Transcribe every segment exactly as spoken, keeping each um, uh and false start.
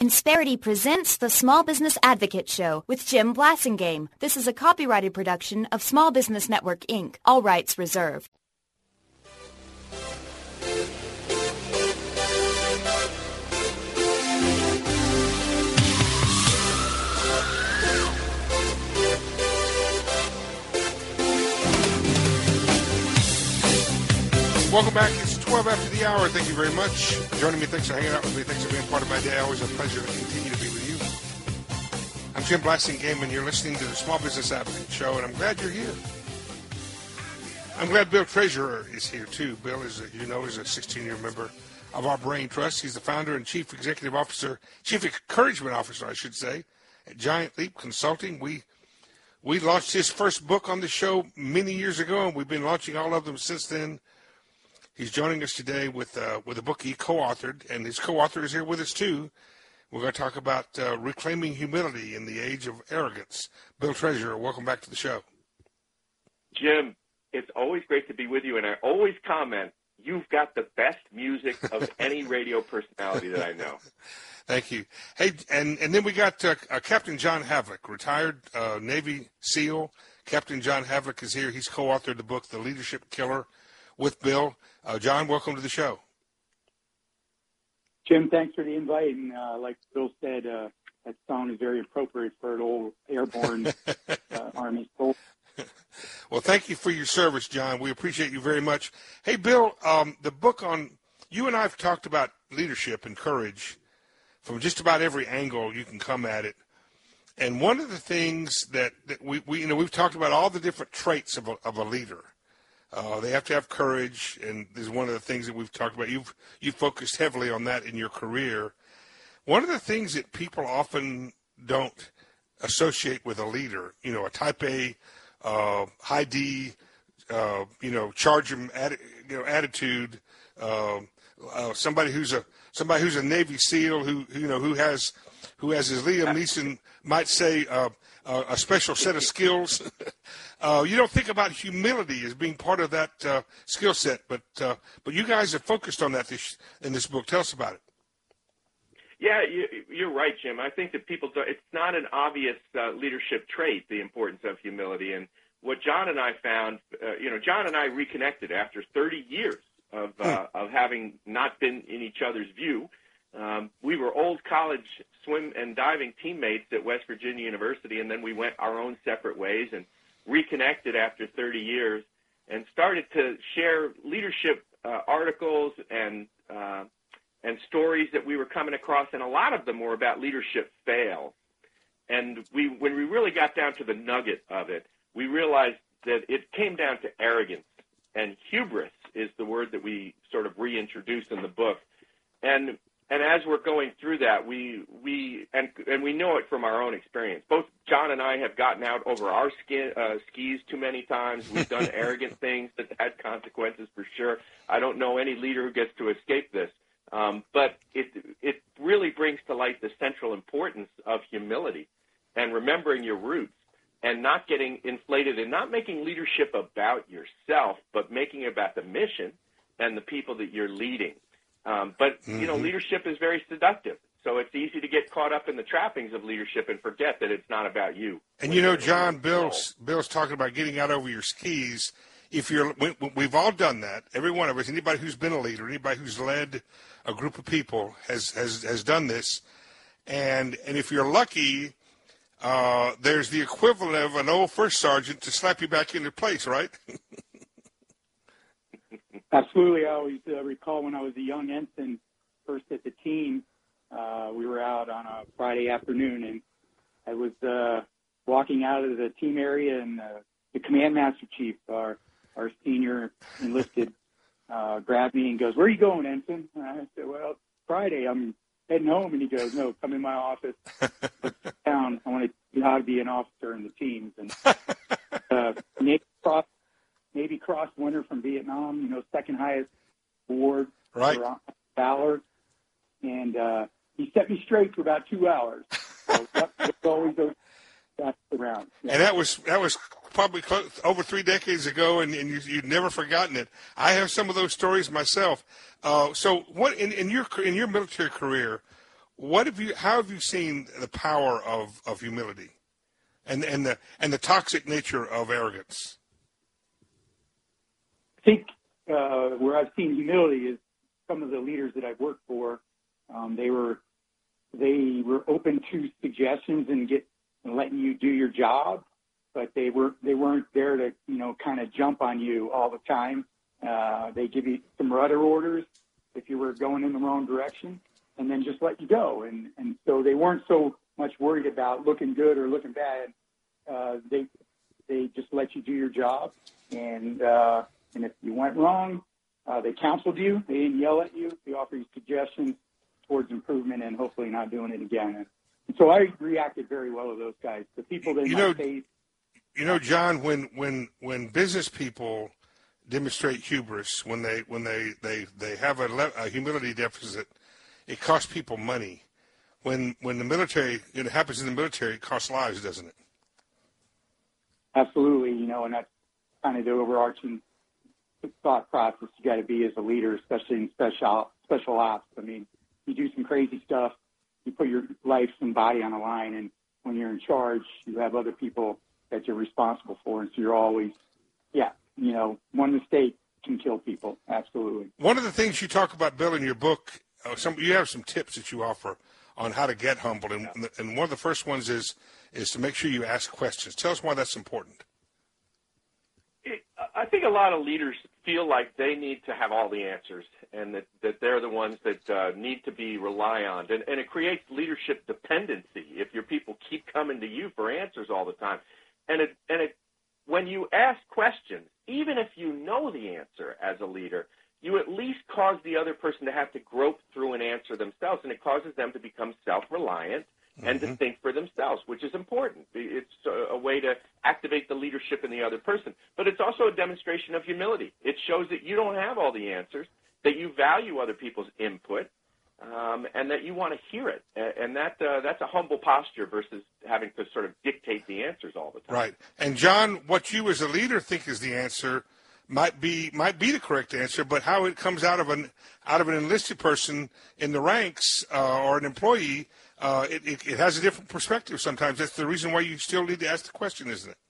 Insperity presents the Small Business Advocate Show with Jim Blasingame. This is a copyrighted production of Small Business Network, Incorporated. All rights reserved. Welcome back. It's twelve after the hour. Thank you very much for joining me. Thanks for hanging out with me. Thanks for being part of my day. Always a pleasure to continue to be with you. I'm Jim Blasingame, and you're listening to the Small Business Advocate Show, and I'm glad you're here. I'm glad Bill Treasurer is here, too. Bill, is, a, you know, is a sixteen-year member of our Brain Trust. He's the founder and chief executive officer, chief encouragement officer, I should say, at Giant Leap Consulting. We we launched his first book on the show many years ago, and we've been launching all of them since then. He's joining us today with uh, with a book he co-authored, and his co-author is here with us, too. We're going to talk about uh, reclaiming humility in the age of arrogance. Bill Treasurer, welcome back to the show. Jim, it's always great to be with you, and I always comment, you've got the best music of any radio personality that I know. Thank you. Hey, and, and then we got uh, uh, Captain John Havlick, retired uh, Navy SEAL. Captain John Havlick is here. He's co-authored the book, The Leadership Killer, with Bill. Uh, John, welcome to the show. Jim, thanks for the invite. And uh, like Bill said, uh, that song is very appropriate for an old airborne uh, Army soldier. Well, thank you for your service, John. We appreciate you very much. Hey, Bill, um, the book on, you and I have talked about leadership and courage from just about every angle you can come at it. And one of the things that, that we, we, you know, we've talked about all the different traits of a, of a leader. Uh, they have to have courage, and this is one of the things that we've talked about. You've you've focused heavily on that in your career. One of the things that people often don't associate with a leader, you know, a type A, uh, high D, uh, you know, charge 'em, atti- you know, attitude, uh, uh, somebody who's a somebody who's a Navy SEAL who, who you know who has who has, as Liam Neeson might say, uh, uh, a special set of skills. Uh, you don't think about humility as being part of that uh, skill set, but uh, but you guys have focused on that this, in this book. Tell us about it. Yeah, you, you're right, Jim. I think that people do, it's not an obvious uh, leadership trait, the importance of humility. And what John and I found, uh, you know, John and I reconnected after thirty years of uh, of having not been in each other's view. Um, we were old college swim and diving teammates at West Virginia University, and then we went our own separate ways and reconnected after thirty years and started to share leadership uh, articles and uh, and stories that we were coming across, and a lot of them were about leadership fail. And we, when we really got down to the nugget of it, we realized that it came down to arrogance, and hubris is the word that we sort of reintroduced in the book. And And as we're going through that, we we and and we know it from our own experience. Both John and I have gotten out over our ski, uh, skis too many times. We've done arrogant things that had consequences for sure. I don't know any leader who gets to escape this. Um, but it it really brings to light the central importance of humility and remembering your roots and not getting inflated and not making leadership about yourself, but making it about the mission and the people that you're leading. Um, but, you know, mm-hmm. leadership is very seductive, so it's easy to get caught up in the trappings of leadership and forget that it's not about you. And, you know, John, Bill's, Bill's talking about getting out over your skis. If you're, we, we've all done that. Every one of us, anybody who's been a leader, anybody who's led a group of people has, has, has done this. And, and if you're lucky, uh, there's the equivalent of an old first sergeant to slap you back into place, right? Absolutely. I always uh, recall when I was a young ensign, first at the team, uh, we were out on a Friday afternoon, and I was uh, walking out of the team area, and uh, the command master chief, our our senior enlisted, uh, grabbed me and goes, "Where are you going, ensign?" And I said, "Well, it's Friday. I'm heading home." And he goes, "No, come in my office. Down. I want to know how to be an officer in the teams." And uh, Navy Cross, Navy Cross winner from Vietnam, you know, second highest award right. for valor. And uh, he set me straight for about two hours. So that was always those that's around. Yeah. And that was that was probably close, over three decades ago, and, and you, you'd never forgotten it. I have some of those stories myself. Uh, so, what in, in your in your military career, what have you? How have you seen the power of, of humility, and and the and the toxic nature of arrogance? I think uh, where I've seen humility is some of the leaders that I've worked for. Um, they were they were open to suggestions and get and letting you do your job, but they were they weren't there to you know kind of jump on you all the time. Uh, they give you some rudder orders if you were going in the wrong direction, and then just let you go. And and so they weren't so much worried about looking good or looking bad. Uh, they they just let you do your job, and uh, and if you went wrong, uh, they counseled you. They didn't yell at you. They offered you suggestions towards improvement and hopefully not doing it again. And, and so I reacted very well to those guys. The people that you might know, say, you know, John, when when when business people demonstrate hubris, when they when they they, they have a, le- a humility deficit, it costs people money. When when the military, it happens in the military, it costs lives, doesn't it? Absolutely, you know, and that's kind of the overarching thought process you got to be as a leader, especially in special special ops. I mean, you do some crazy stuff, you put your life and body on the line, and when you're in charge, you have other people that you're responsible for, and so you're always, yeah, you know, one mistake can kill people. Absolutely. One of the things you talk about, Bill, in your book, uh, some you have some tips that you offer on how to get humble, and, and one of the first ones is is to make sure you ask questions. Tell us why that's important. It, I think a lot of leaders feel like they need to have all the answers, and that, that they're the ones that uh, need to be rely on, and, and it creates leadership dependency if your people keep coming to you for answers all the time. And it and it when you ask questions, even if you know the answer as a leader, you at least cause the other person to have to grope through an answer themselves, and it causes them to become self-reliant and mm-hmm. to think for themselves, which is important. It's a, a way to activate the leadership in the other person. But it's also a demonstration of humility. It shows that you don't have all the answers, that you value other people's input, um, and that you want to hear it. And that uh, that's a humble posture versus having to sort of dictate the answers all the time. Right. And, John, what you as a leader think is the answer might be might be the correct answer, but how it comes out of an out of an enlisted person in the ranks uh, or an employee, uh, it, it, it has a different perspective sometimes. That's the reason why you still need to ask the question, isn't it?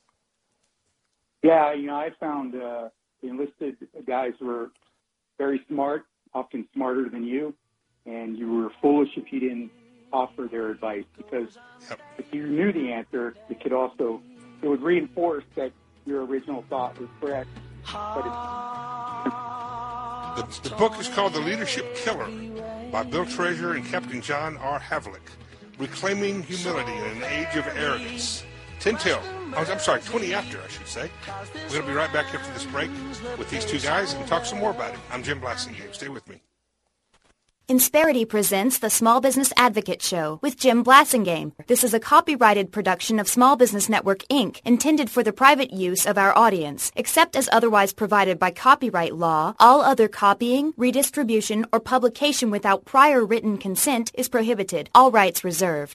Yeah, you know, I found uh, the enlisted guys were very smart, often smarter than you, and you were foolish if you didn't offer their advice, because yep. if you knew the answer, it could also, it would reinforce that your original thought was correct. But it's... the, the book is called The Leadership Killer by Bill Treasure and Captain John R. Havlick, Reclaiming Humility in an Age of Arrogance. ten till, I'm sorry, twenty after, I should say. We're going to be right back after this break with these two guys and talk some more about it. I'm Jim Blassingame. Stay with me. Insperity presents the Small Business Advocate Show with Jim Blassingame. This is a copyrighted production of Small Business Network, Incorporated, intended for the private use of our audience. Except as otherwise provided by copyright law, all other copying, redistribution, or publication without prior written consent is prohibited. All rights reserved.